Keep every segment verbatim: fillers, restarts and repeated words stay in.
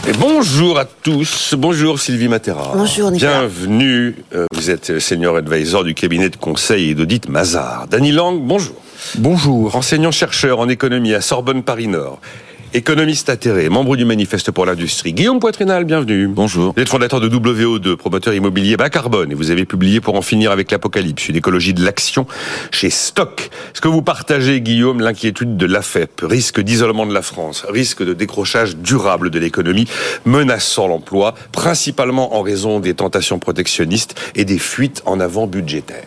Et bonjour à tous, bonjour Sylvie Matera. Bonjour Nicolas. Bienvenue, vous êtes senior advisor du cabinet de conseil et d'audit Mazars. Dany Lang, bonjour. Bonjour. Enseignant-chercheur en économie à Sorbonne Paris-Nord. Économiste atterré, membre du Manifeste pour l'industrie. Guillaume Poitrinal, bienvenue. Bonjour. Vous êtes fondateur de W O deux, promoteur immobilier bas carbone, et vous avez publié Pour en finir avec l'apocalypse, une écologie de l'action chez Stock. Est-ce que vous partagez, Guillaume, l'inquiétude de l'A F E P, risque d'isolement de la France, risque de décrochage durable de l'économie, menaçant l'emploi, principalement en raison des tentations protectionnistes et des fuites en avant budgétaires?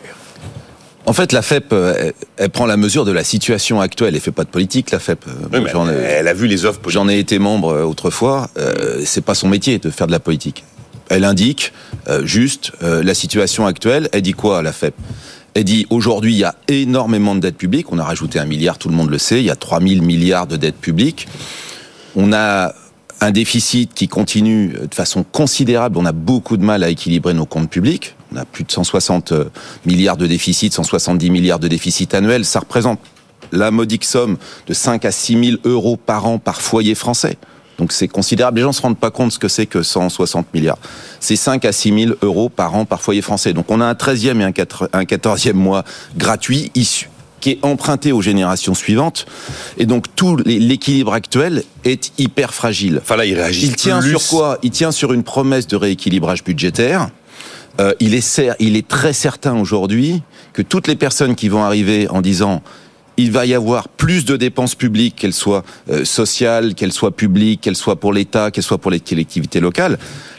En fait, la F E P, elle, elle prend la mesure de la situation actuelle. Elle fait pas de politique, la F E P. Oui, mais j'en ai, elle a vu les offres politiques. J'en ai été membre autrefois. Euh, c'est pas son métier de faire de la politique. Elle indique euh, juste euh, la situation actuelle. Elle dit quoi, la F E P? Elle dit aujourd'hui, il y a énormément de dettes publiques. On a rajouté un milliard, tout le monde le sait. Il y a trois mille milliards de dettes publiques. On a un déficit qui continue de façon considérable. On a beaucoup de mal à équilibrer nos comptes publics. On a plus de cent soixante milliards de déficit, cent soixante-dix milliards de déficit annuel. Ça représente la modique somme de cinq à six mille euros par an par foyer français. Donc c'est considérable. Les gens ne se rendent pas compte ce que c'est que cent soixante milliards. C'est cinq à six mille euros par an par foyer français. Donc on a un treizième et un quatorzième mois gratuit issu, qui est emprunté aux générations suivantes. Et donc tout l'équilibre actuel est hyper fragile. Enfin là, il réagit. Il tient plus. sur quoi? Il tient sur une promesse de rééquilibrage budgétaire. Euh, il est cer- il est très certain aujourd'hui que toutes les personnes qui vont arriver en disant il va y avoir plus de dépenses publiques, qu'elles soient euh, sociales, qu'elles soient publiques, qu'elles soient pour l'État, qu'elles soient pour les collectivités locales,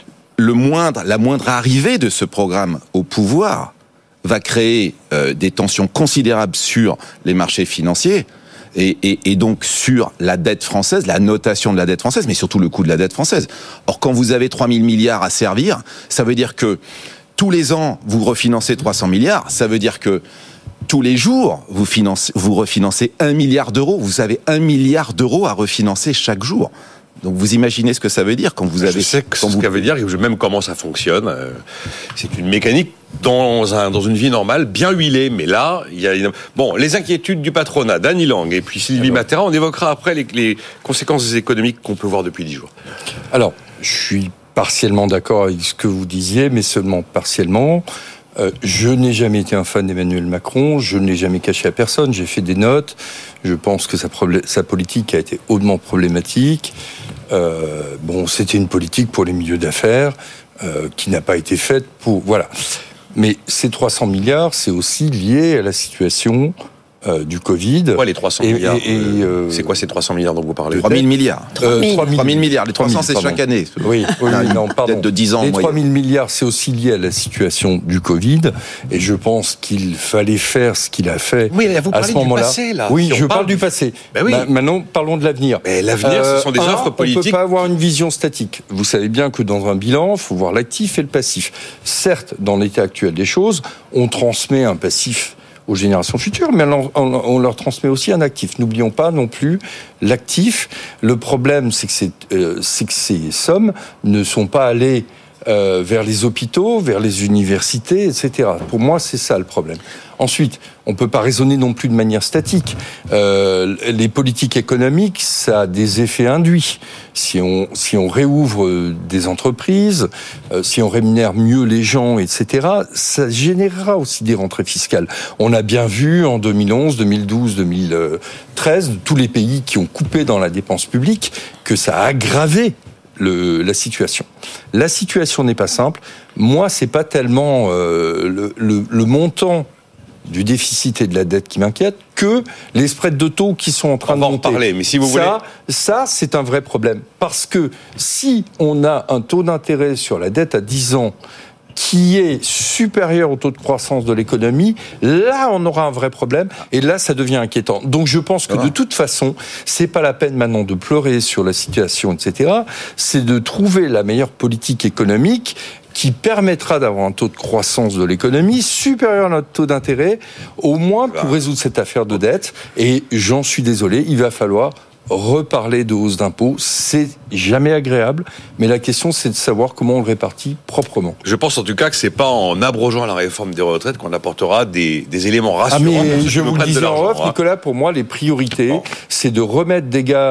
le moindre, la moindre arrivée de ce programme au pouvoir va créer euh, des tensions considérables sur les marchés financiers et, et, et donc sur la dette française, la notation de la dette française, mais surtout le coût de la dette française. Or, quand vous avez trois mille milliards à servir, ça veut dire que tous les ans, vous refinancez trois cents milliards, ça veut dire que tous les jours, vous, financez, vous refinancez un milliard d'euros. Vous avez un milliard d'euros à refinancer chaque jour. Donc vous imaginez ce que ça veut dire quand vous avez... Je sais que quand ce vous... que ça veut dire, et même comment ça fonctionne. C'est une mécanique dans, un, dans une vie normale, bien huilée. Mais là, il y a une... Bon, les inquiétudes du patronat, Dany Lang et puis Sylvie Alors... Matera, on évoquera après les, les conséquences économiques qu'on peut voir depuis dix jours. Alors, je suis partiellement d'accord avec ce que vous disiez, mais seulement partiellement. Euh, je n'ai jamais été un fan d'Emmanuel Macron, je ne l'ai jamais caché à personne, j'ai fait des notes, je pense que sa, problé- sa politique a été hautement problématique. Euh, bon, c'était une politique pour les milieux d'affaires euh, qui n'a pas été faite pour... Voilà. Mais ces trois cents milliards, c'est aussi lié à la situation... Euh, du Covid. Pourquoi les trois cents et, milliards et, et, euh, C'est quoi ces trois cents milliards dont vous parlez? trois mille milliards. trois mille. Euh, trois mille milliards. Les trois cents, c'est pardon. chaque année. Oui, oui, oui non, pardon. Peut-être de dix ans. Les moyenne. trois mille milliards, c'est aussi lié à la situation du Covid. Et je pense qu'il fallait faire ce qu'il a fait oui, vous à ce moment-là. Du passé, là. Oui, si je parle parle du passé. Ben oui. Ma- maintenant, parlons de l'avenir. Mais l'avenir, euh, ce sont des un, offres politiques. On ne peut pas avoir une vision statique. Vous savez bien que dans un bilan, il faut voir l'actif et le passif. Certes, dans l'état actuel des choses, on transmet un passif aux générations futures, mais on leur transmet aussi un actif. N'oublions pas non plus l'actif. Le problème, c'est que, c'est, euh, c'est que ces sommes ne sont pas allées euh, vers les hôpitaux, vers les universités, et cetera. Pour moi, c'est ça le problème. Ensuite, on ne peut pas raisonner non plus de manière statique. Euh, les politiques économiques, ça a des effets induits. Si on, si on réouvre des entreprises, euh, si on rémunère mieux les gens, et cetera, ça générera aussi des rentrées fiscales. On a bien vu en deux mille onze, deux mille douze, deux mille treize, tous les pays qui ont coupé dans la dépense publique, que ça a aggravé Le, la situation. La situation n'est pas simple. Moi, c'est pas tellement euh, le, le, le montant du déficit et de la dette qui m'inquiète que les spreads de taux qui sont en train on de va en monter. parler, mais si vous ça, voulez... ça, c'est un vrai problème. Parce que si on a un taux d'intérêt sur la dette à dix ans qui est supérieur au taux de croissance de l'économie, là, on aura un vrai problème, et là, ça devient inquiétant. Donc, je pense que, de toute façon, c'est pas la peine maintenant de pleurer sur la situation, et cetera. C'est de trouver la meilleure politique économique qui permettra d'avoir un taux de croissance de l'économie supérieur à notre taux d'intérêt, au moins pour résoudre cette affaire de dette. Et j'en suis désolé, il va falloir reparler de hausse d'impôts. C'est jamais agréable, mais la question, c'est de savoir comment on le répartit proprement. Je pense en tout cas que c'est pas en abrogeant la réforme des retraites qu'on apportera des, des éléments rassurants. Ah mais je vous le disais en off, hein. Nicolas, pour moi, les priorités, bon. c'est de remettre des gares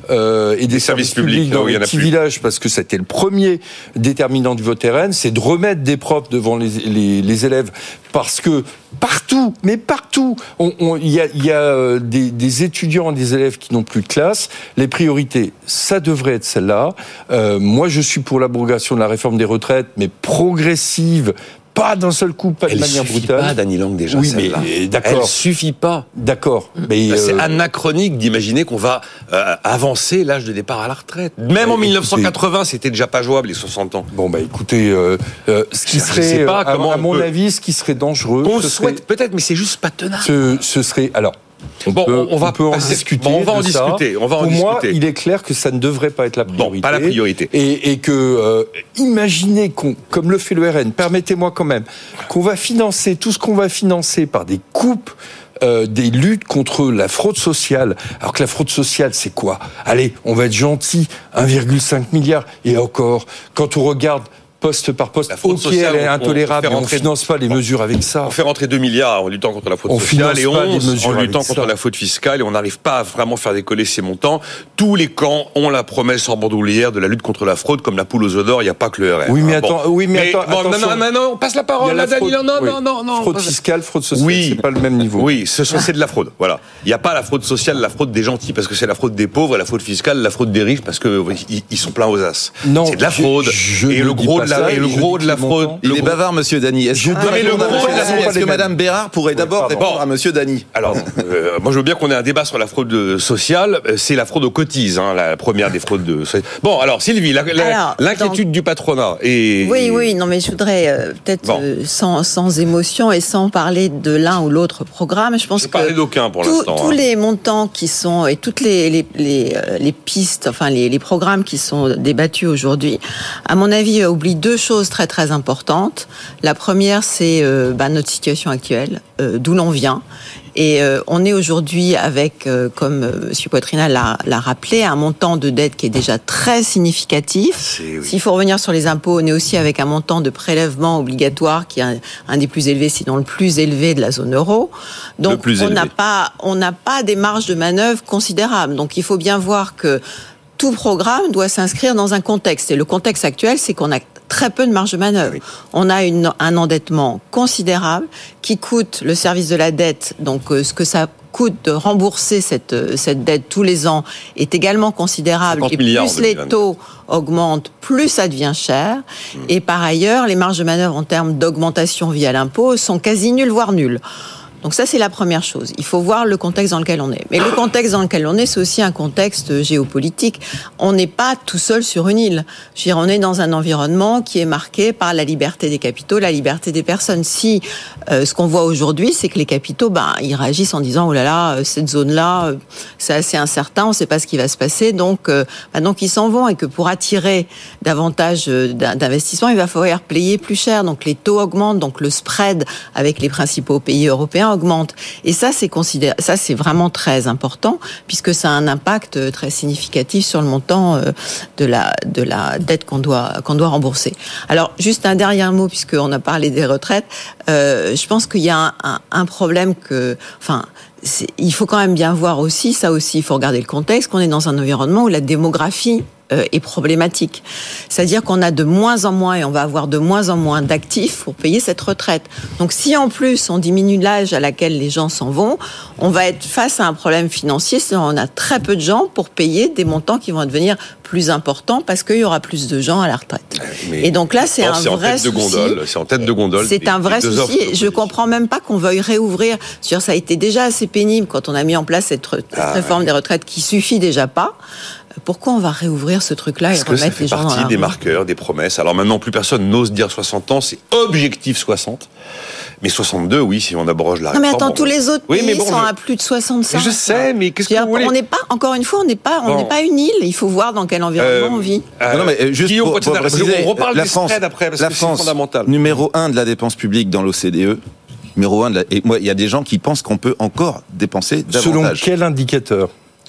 euh, et des, des services, services publics, publics dans il y les en a petits plus. villages, parce que c'était le premier déterminant du vote R N, c'est de remettre des profs devant les, les, les élèves, parce que partout, mais partout, on, on, il y a, il y a des, des étudiants, des élèves qui n'ont plus de classe. Les priorités, ça devrait être celle-là. Euh, moi, je suis pour l'abrogation de la réforme des retraites, mais progressive. Pas d'un seul coup, pas de Elle manière suffit brutale. pas, Dany Lang, déjà, oui, celle-là. mais d'accord. Elle suffit pas. D'accord. Mais Bah, c'est euh, anachronique d'imaginer qu'on va euh, avancer l'âge de départ à la retraite. Même en écoutez, mille neuf cent quatre-vingts, c'était déjà pas jouable, les soixante ans. Bon, bah écoutez, euh, euh, ce qui Je serait, sais pas à, comment à on mon peut- avis, ce qui serait dangereux, On le ce souhaite serait, peut-être, mais c'est juste pas tenable. ce, ce serait, alors. On, Bon, peut, on va on peut en passer- discuter. bon, on va en de ça. discuter, on va en Pour moi, discuter. il est clair que ça ne devrait pas être la priorité. Bon, pas la priorité. Et, et que, euh, imaginez qu'on, comme le fait le R N, permettez-moi quand même, qu'on va financer tout ce qu'on va financer par des coupes. Euh, des luttes contre la fraude sociale. Alors que la fraude sociale, c'est quoi ? Allez, on va être gentil, un virgule cinq milliard. Et encore, quand on regarde poste par poste, La fraude ok, sociale, elle est on- on intolérable, fait mais on ne rentrer- finance pas les mesures avec ça. On fait rentrer deux milliards en luttant contre la fraude On sociale finance et pas les onze mesures en luttant avec contre ça. la fraude fiscale et on n'arrive pas à vraiment faire décoller ces montants. Tous les camps ont la promesse en bandoulière de la lutte contre la fraude, comme la poule aux œufs d'or, il n'y a pas que le R N. Oui, mais Hein, attends, bon. oui, mais attends, bon, attention. non, non, non, non, on passe la Il y parole a la à Dany fraude- Lang. Non, oui. non, non, non. Fraude fiscale, fraude sociale, Oui. c'est pas le même niveau. Oui, ce sont- c'est de la fraude. Voilà. Il n'y a pas la fraude sociale, la fraude des gentils, parce que c'est la fraude des pauvres, et la fraude fiscale, la fraude des riches, parce que oui, ils- ils sont pleins aux as. Non, C'est de la je- fraude. je et ne le dis gros pas de la, ça, et le je gros dis de la qu'ils fraude. m'entendent. Il le est gros- bavard, monsieur Dany. Est-ce Je que, dis- mais le Pardon, gros, monsieur là, Dany, c'est pas est-ce les que mêmes. Madame Bérard pourrait d'abord Pardon. répondre à monsieur Dany ? Alors, euh, moi je veux bien qu'on ait un débat sur la fraude sociale. Euh, C'est la fraude aux cotises, hein, la première des fraudes de. Bon, alors Sylvie, la- la- Alors, l'inquiétude donc- du patronat et. Oui, oui, non, mais je voudrais euh, peut-être Bon. euh, sans, sans émotion et sans parler de l'un ou l'autre programme. Je pense Je que parlais d'aucun pour tous- l'instant. tous hein. les montants qui sont et toutes les les, les, euh, les pistes, enfin les, les programmes qui sont débattus aujourd'hui, à mon avis, euh, oublient deux choses très très importantes. La première, c'est euh, bah, notre situation actuelle, euh, d'où l'on vient. Et euh, on est aujourd'hui avec, euh, comme euh, M. Poitrina l'a, l'a rappelé, un montant de dette qui est déjà très significatif. C'est- oui. S'il faut revenir sur les impôts, on est aussi avec un montant de prélèvement obligatoire qui est un, un des plus élevés, sinon le plus élevé de la zone euro. Donc plus on élevé. n'a pas, on n'a pas des marges de manœuvre considérables. Donc il faut bien voir que tout programme doit s'inscrire dans un contexte. Et le contexte actuel, c'est qu'on a très peu de marge de manœuvre. Oui. On a une, un endettement considérable qui coûte le service de la dette, donc euh, ce que ça coûte de rembourser cette, euh, cette dette tous les ans est également considérable. cinquante Et milliards en plus les deux mille vingt. taux augmentent, plus ça devient cher. Et par ailleurs, les marges de manœuvre en termes d'augmentation via l'impôt sont quasi nulles, voire nulles. Donc ça, c'est la première chose. Il faut voir le contexte dans lequel on est. Mais le contexte dans lequel on est, c'est aussi un contexte géopolitique. On n'est pas tout seul sur une île. Je veux dire, on est dans un environnement qui est marqué par la liberté des capitaux, la liberté des personnes. Si euh, ce qu'on voit aujourd'hui, c'est que les capitaux, ben, ils réagissent en disant oh là là, euh, cette zone-là, euh, c'est assez incertain, on ne sait pas ce qui va se passer, donc euh, ben, donc ils s'en vont et que pour attirer davantage euh, d'investissements, il va falloir payer plus cher. Donc les taux augmentent, donc le spread avec les principaux pays européens augmente. Et ça, c'est considéré, ça, c'est vraiment très important puisque ça a un impact très significatif sur le montant de la de la dette qu'on doit qu'on doit rembourser. Alors, juste un dernier mot puisqu'on a parlé des retraites. Euh, je pense qu'il y a un, un, un problème que, enfin. C'est, il faut quand même bien voir aussi, ça aussi, il faut regarder le contexte, qu'on est dans un environnement où la démographie euh, est problématique. C'est-à-dire qu'on a de moins en moins, et on va avoir de moins en moins d'actifs pour payer cette retraite. Donc si en plus on diminue l'âge à laquelle les gens s'en vont, on va être face à un problème financier, c'est-à-dire on a très peu de gens pour payer des montants qui vont devenir plus importants parce qu'il y aura plus de gens à la retraite. Mais et donc là, c'est un c'est en vrai tête de souci. gondole. C'est en tête de gondole. C'est des- un vrai des deux offres souci. Je d'opposition. comprends même pas qu'on veuille réouvrir. C'est-à-dire, ça a été déjà assez pénible quand on a mis en place cette, re- cette Ah, réforme ouais. des retraites qui suffit déjà pas. Pourquoi on va réouvrir ce truc-là et Parce que ça remettre fait les gens dans partie la des rue? marqueurs, des promesses. Alors maintenant, plus personne n'ose dire soixante ans, c'est objectif soixante. Mais soixante-deux, oui, si on abroge la Non mais réforme. attends, bon, tous les autres oui, pays mais bon, sont je- à plus de soixante-cinq. Je sais, mais qu'est-ce que C'est-à-dire, vous voulez on n'est pas, encore une fois, on n'est pas, on Bon. n'est pas une île. Il faut voir dans quel environnement Euh, on vit. euh, Non, non, mais euh, juste Guillaume pour, pour Poitrina, préciser, on reparle la des France, spreads après, parce la que c'est France, fondamental. numéro un de la dépense publique dans l'O C D E. Numéro un de la, et moi, il y a des gens qui pensent qu'on peut encore dépenser Selon davantage. quel indicateur ?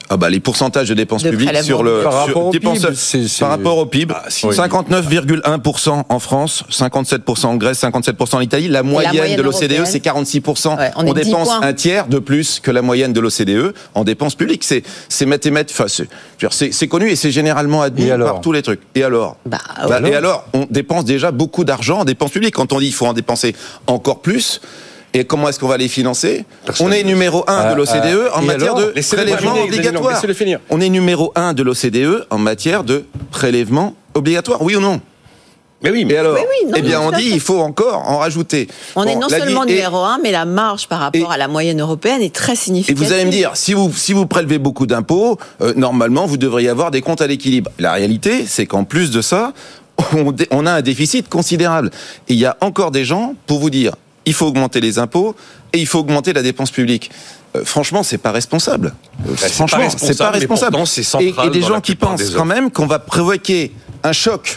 Ah bah les pourcentages de dépenses de publiques sur le par sur, rapport au dépenses, P I B, c'est, c'est... par rapport au P I B, ah, si, cinquante-neuf virgule un pour cent en France, cinquante-sept pour cent en Grèce, cinquante-sept pour cent en Italie. La moyenne, moyenne de l'O C D E, européenne, c'est quarante-six pour cent. Ouais, on on est dix dépense points. un tiers de plus que la moyenne de l'O C D E en dépenses publiques. C'est c'est mathématique. Enfin, c'est, je veux dire, c'est, c'est connu et c'est généralement admis par tous les trucs. Et alors, bah, bah, alors Et alors, on dépense déjà beaucoup d'argent en dépenses publiques. Quand on dit qu'il faut en dépenser encore plus. Et comment est-ce qu'on va les financer ? Personne. On est numéro un de l'O C D E ah, en et matière alors de Laissez-le prélèvement terminer, obligatoire. laissez-le finir. On est numéro un de l'O C D E en matière de prélèvement obligatoire, oui ou non ? Mais oui, mais Et alors ? Oui, oui, non, Eh bien, mais on tout à dit fait. il faut encore en rajouter. On Bon, est non l'a seulement dit, et- numéro un, mais la marge par rapport et- à la moyenne européenne est très Et significative. vous allez me dire, si vous si vous prélevez beaucoup d'impôts, euh, normalement vous devriez avoir des comptes à l'équilibre. La réalité, c'est qu'en plus de ça, on, dé- on a un déficit considérable. Et il y a encore des gens pour vous dire, il faut augmenter les impôts et il faut augmenter la dépense publique. Euh, franchement, c'est pas responsable. Euh, c'est franchement, pas c'est pas responsable, mais responsable. pourtant, c'est Et, central et des dans gens la qui plupart pensent des quand offres. même qu'on va provoquer un choc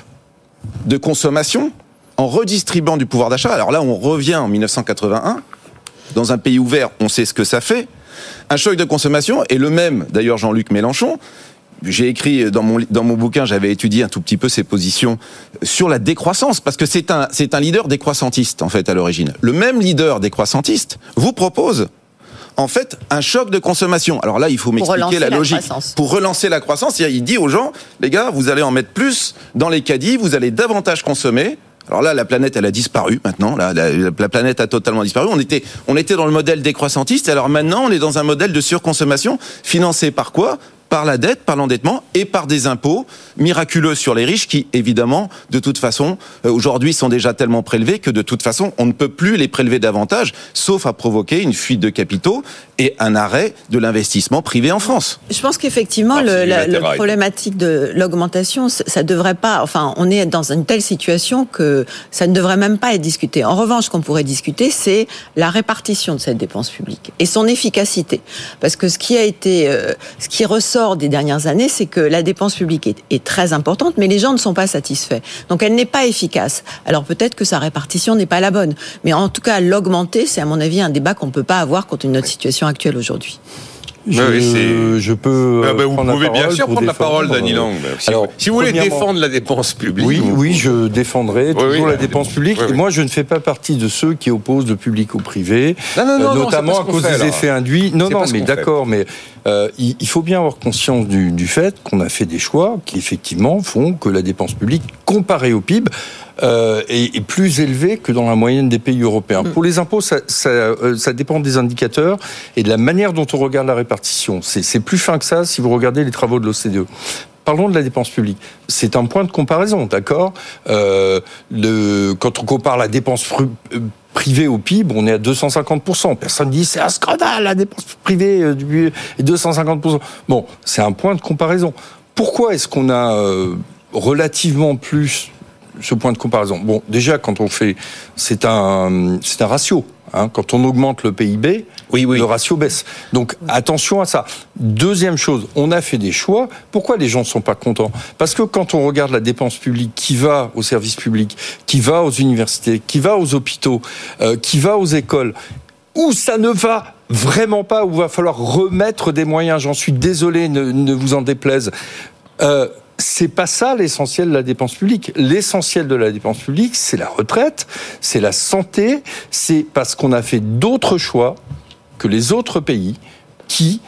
de consommation en redistribuant du pouvoir d'achat. Alors là, on revient en dix-neuf cent quatre-vingt-un. Dans un pays ouvert, on sait ce que ça fait. Un choc de consommation, et le même, d'ailleurs, Jean-Luc Mélenchon, j'ai écrit dans mon, dans mon bouquin, j'avais étudié un tout petit peu ses positions sur la décroissance, parce que c'est un, c'est un leader décroissantiste, en fait, à l'origine. Le même leader décroissantiste vous propose, en fait, un choc de consommation. Alors là, il faut m'expliquer relancer la la logique. croissance. Pour relancer la croissance, c'est-à-dire, il dit aux gens, les gars, vous allez en mettre plus dans les caddies, vous allez davantage consommer. Alors là, la planète, elle a disparu maintenant. Là, la, la planète a totalement disparu. On était, on était dans le modèle décroissantiste. Alors maintenant, on est dans un modèle de surconsommation financé par quoi ? Par la dette, par l'endettement et par des impôts miraculeux sur les riches qui, évidemment, de toute façon, euh, aujourd'hui sont déjà tellement prélevés que de toute façon, on ne peut plus les prélever davantage, sauf à provoquer une fuite de capitaux et un arrêt de l'investissement privé en France. Je pense qu'effectivement, Ah, le, c'est du la, la latéral. problématique de l'augmentation, ça ça devrait pas. Enfin, on est dans une telle situation que ça ne devrait même pas être discuté. En revanche, ce qu'on pourrait discuter, c'est la répartition de cette dépense publique et son efficacité. Parce que ce qui a été, euh, ce qui ressort des dernières années, c'est que la dépense publique est, est très importante, mais les gens ne sont pas satisfaits. Donc, elle n'est pas efficace. Alors peut-être que sa répartition n'est pas la bonne, mais en tout cas, l'augmenter, c'est à mon avis un débat qu'on ne peut pas avoir contre notre situation actuelle aujourd'hui. Je, Oui, c'est- je peux. Ah ben, vous prendre la pouvez bien parole sûr pour prendre la défendre, parole, Dany euh, Lang. Si, alors, vous, si vous voulez premièrement- défendre la dépense publique, Oui, vous- oui, je défendrai toujours oui, la la dépense dépense- publique. oui, oui. Et moi, je ne fais pas partie de ceux qui opposent le public au privé, Non, non, non, euh, non, notamment c'est pas ce à qu'on cause fait, des là. effets induits. Non, C'est non, pas ce mais qu'on fait. d'accord, mais euh, il, il faut bien avoir conscience du, du fait qu'on a fait des choix qui effectivement font que la dépense publique, comparée au P I B, euh, est, est plus élevée que dans la moyenne des pays européens. Mm. Pour les impôts, ça, ça, euh, ça dépend des indicateurs et de la manière dont on regarde la répartition. C'est, c'est plus fin que ça si vous regardez les travaux de l'O C D E. Parlons de la dépense publique. C'est un point de comparaison, d'accord euh, le, Quand on compare la dépense fru- euh, privée au P I B, on est à deux cent cinquante pour cent. Personne ne dit c'est un scandale, la dépense privée euh, du est deux cent cinquante pour cent. Bon, c'est un point de comparaison. Pourquoi est-ce qu'on a euh, relativement plus ce point de comparaison? Bon, déjà, quand on fait... C'est un, c'est un ratio. Hein, quand on augmente le P I B, Oui, oui. le ratio baisse. Donc, attention à ça. Deuxième chose, on a fait des choix. Pourquoi les gens ne sont pas contents? Parce que quand on regarde la dépense publique qui va aux services publics, qui va aux universités, qui va aux hôpitaux, euh, qui va aux écoles, où ça ne va vraiment pas, où il va falloir remettre des moyens, j'en suis désolé, ne, ne vous en déplaise, euh, c'est pas ça l'essentiel de la dépense publique. L'essentiel de la dépense publique, c'est la retraite, c'est la santé, c'est parce qu'on a fait d'autres choix que les autres pays qui,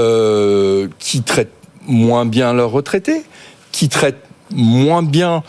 euh, qui traitent moins bien leurs retraités, qui traitent moins bien,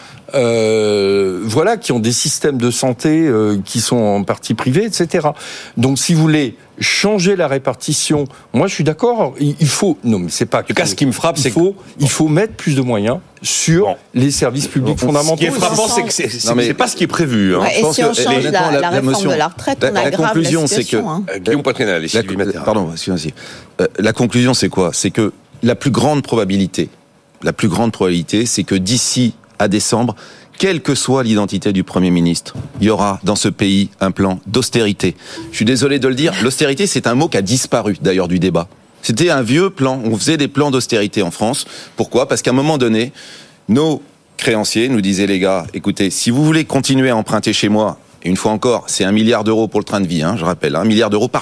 euh, voilà, qui ont des systèmes de santé euh, qui sont en partie privés, et cetera. Donc, si vous voulez changer la répartition, moi, je suis d'accord. Il, il faut, non, mais c'est pas. En tout cas, ce qui me frappe, il c'est faut, il faut mettre plus de moyens sur Bon. les services publics Ce fondamentaux. qui est frappant, c'est que c'est, c'est, Non, mais- c'est pas ce qui est prévu. Hein. Ouais, je et pense si on que change les- la, honnêtement, la la réforme motion- de la retraite, la- on la aggrave conclusion, la c'est que- situation. hein. Euh, Guillaume Poitrinal et La, Sylvie Matera. pardon, excusez-moi. Euh, la conclusion, c'est quoi? C'est que la plus grande probabilité, la plus grande probabilité, c'est que d'ici à décembre, quelle que soit l'identité du Premier ministre, il y aura dans ce pays un plan d'austérité. Je suis désolé de le dire, l'austérité, c'est un mot qui a disparu d'ailleurs du débat. C'était un vieux plan, on faisait des plans d'austérité en France. Pourquoi? Parce qu'à un moment donné, nos créanciers nous disaient, les gars, écoutez, si vous voulez continuer à emprunter chez moi, et une fois encore, c'est un milliard d'euros pour le train de vie, hein, je rappelle, un milliard d'euros par jour.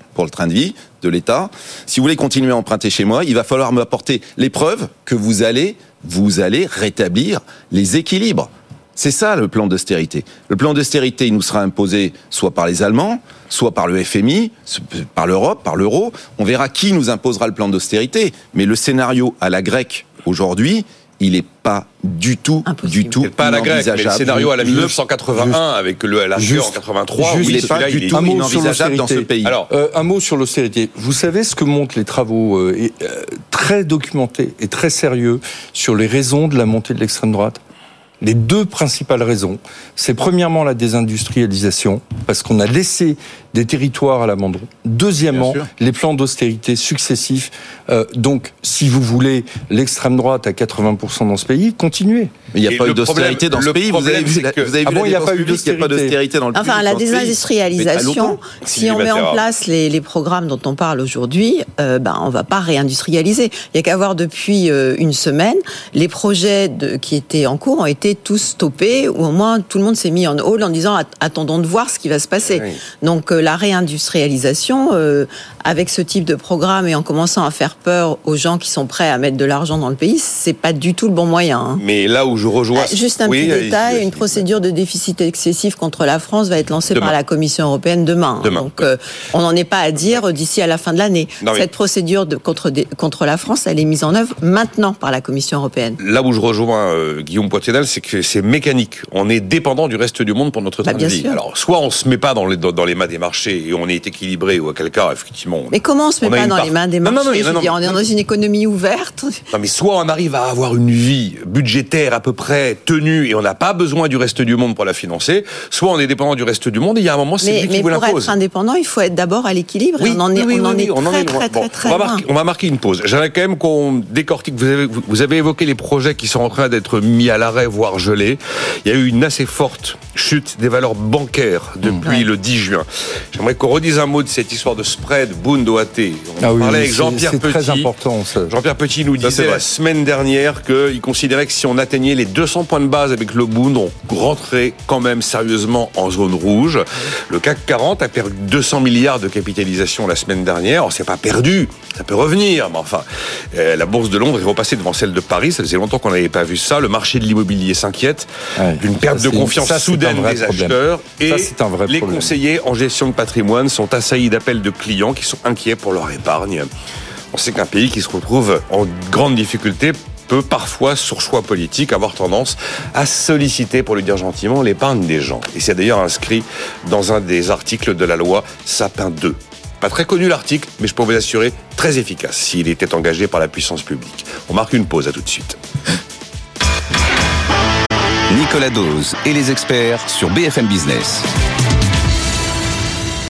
pour le train de vie de l'État. Si vous voulez continuer à emprunter chez moi, il va falloir m'apporter les preuves que vous allez, vous allez rétablir les équilibres. C'est ça le plan d'austérité. Le plan d'austérité, il nous sera imposé soit par les Allemands, soit par le F M I, par l'Europe, par l'euro. On verra qui nous imposera le plan d'austérité. Mais le scénario à la grecque aujourd'hui, il n'est pas du tout, Impossible. du tout pas à la grecque, mais le scénario à la Le- mille neuf cent quatre-vingt-un avec le la Juste- en quatre-vingt-trois, juste- oui, il n'est pas celui-là, du il est tout un mot sur inenvisageable dans ce l'austérité. pays. Alors, Euh, un mot sur l'austérité. Vous savez ce que montrent les travaux euh, et, euh, très documentés et très sérieux sur les raisons de la montée de l'extrême droite? Les deux principales raisons, c'est premièrement la désindustrialisation, parce qu'on a laissé des territoires à l'abandon. Deuxièmement, Bien sûr. les plans d'austérité successifs. Euh, donc, si vous voulez l'extrême droite à quatre-vingts pour cent dans ce pays, continuez. Mais il n'y a Et pas le eu d'austérité problème- dans ce le pays. Vous avez problème, vu, c'est la- que- vous avez Ah vu bon, la il y a dépense pas eu publique, il n'y a pas d'austérité. d'austérité dans le Enfin, public la dans ce pays. Mais très désindustrialisation, longtemps. si on met en place les, les programmes dont on parle aujourd'hui, euh, ben, on va pas réindustrialiser. Il n'y a qu'à voir depuis euh, une semaine, les projets de, qui étaient en cours ont été tous stoppés, ou au moins tout le monde s'est mis en hold en disant att- attendons de voir ce qui va se passer. Oui. Donc euh, la réindustrialisation, euh, avec ce type de programme et en commençant à faire peur aux gens qui sont prêts à mettre de l'argent dans le pays, c'est pas du tout le bon moyen. hein. mais là où je rejoins... Ah, Juste un Oui, petit allez-y, détail, allez-y. une procédure de déficit excessif contre la France va être lancée Demain. par la Commission européenne demain. Demain, Donc ouais. euh, on n'en est pas à dire d'ici à la fin de l'année. Non, mais- Cette procédure de, contre, des- contre la France, elle est mise en œuvre maintenant par la Commission européenne. Là où je rejoins euh, Guillaume Poitienal, c'est que c'est mécanique. On est dépendant du reste du monde pour notre Bah, train bien de vie. sûr. Alors, soit on se met pas dans les, dans, dans les mains des marchés et on est équilibré, ou à quel cas, effectivement... on- Mais comment on se met On a pas une dans part- les mains des Non, marchés non, non, Je non, veux non, dire, on est non. dans une économie ouverte. Non, mais soit on arrive à avoir une vie budgétaire à peu près tenue et on n'a pas besoin du reste du monde pour la financer, soit on est dépendant du reste du monde et il y a un moment, c'est Mais, lui qui mais vous pour l'impose. être indépendant, il faut être d'abord à l'équilibre. Oui, et on en est, oui, oui, on en oui, est on en très, est loin. très, Bon, très, très on va loin. marquer, on va marquer une pause. J'aimerais quand même qu'on décortique. Vous avez, vous avez évoqué les projets qui sont en train d'être mis à l'arrêt, voire gelés. Il y a eu une assez forte chute des valeurs bancaires depuis Ouais. le dix juin. J'aimerais qu'on redise un mot de cette histoire de spread Bund O A T. On Ah oui, parlait avec c'est- Jean-Pierre c'est Petit. très important, ça. Jean-Pierre Petit nous Ça, c'est disait vrai. la semaine dernière qu'il considérait que si on atteignait les deux cents points de base avec le Bund, on rentrait quand même sérieusement en zone rouge. Le C A C quarante a perdu deux cents milliards de capitalisation la semaine dernière. Alors, c'est pas perdu, ça peut revenir, mais enfin, euh, la bourse de Londres est repassée devant celle de Paris. Ça faisait longtemps qu'on n'avait pas vu ça. Le marché de l'immobilier s'inquiète Ouais. d'une perte Ça, de c'est- confiance ça, c'est soudaine un vrai des problème. acheteurs. Et Ça, c'est un vrai les problème. conseillers en gestion de patrimoine sont assaillis d'appels de clients qui sont inquiets pour leur épargne. On sait qu'un pays qui se retrouve en grande difficulté peut parfois, sur choix politique, avoir tendance à solliciter, pour le dire gentiment, l'épargne des gens. Et c'est d'ailleurs inscrit dans un des articles de la loi Sapin deux. Pas très connu l'article, mais je peux vous assurer très efficace s'il était engagé par la puissance publique. On marque une pause, à tout de suite. Nicolas Dose et les experts sur B F M Business.